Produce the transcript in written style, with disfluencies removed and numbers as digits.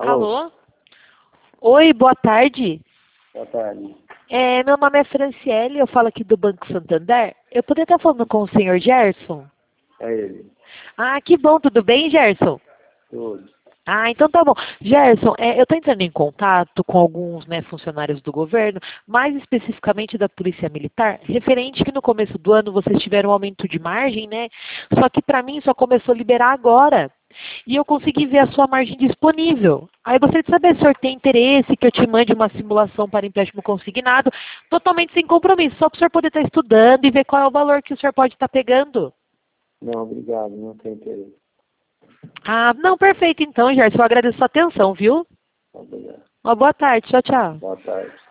Alô? Alô? Oi, boa tarde. Boa tarde. Meu nome é Franciele, eu falo aqui do Banco Santander. Eu poderia estar falando com o senhor Gerson? É ele. Ah, que bom, tudo bem, Gerson? Tudo. Ah, então tá bom. Gerson, eu estou entrando em contato com alguns, né, funcionários do governo, mais especificamente da Polícia Militar, referente que no começo do ano vocês tiveram um aumento de margem, né? Só que para mim só começou a liberar agora. E eu consegui ver a sua margem disponível. Aí eu gostaria de saber se o senhor tem interesse que eu te mande uma simulação para empréstimo consignado, totalmente sem compromisso, só para o senhor poder estar estudando e ver qual é o valor que o senhor pode estar pegando. Não, obrigado, não tem interesse. Ah, não, perfeito então, Gerson. Eu agradeço a sua atenção, viu? Obrigado. Uma boa tarde. Tchau, tchau. Boa tarde.